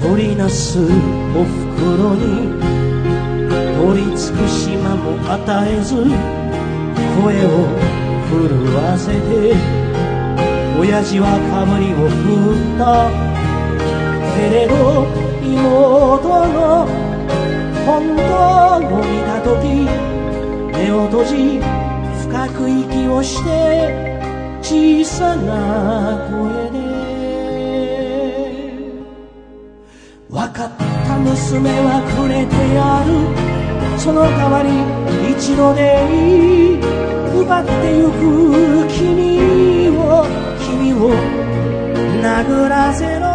取りなすお袋に取り尽くし間も与えず声を震わせて親父はかぶりを振ったけれど妹の本当を見た時目を閉じ深く息をして小さな声で分かった娘はくれてやるその代わり一度でいい奪ってゆく君を殴らせろ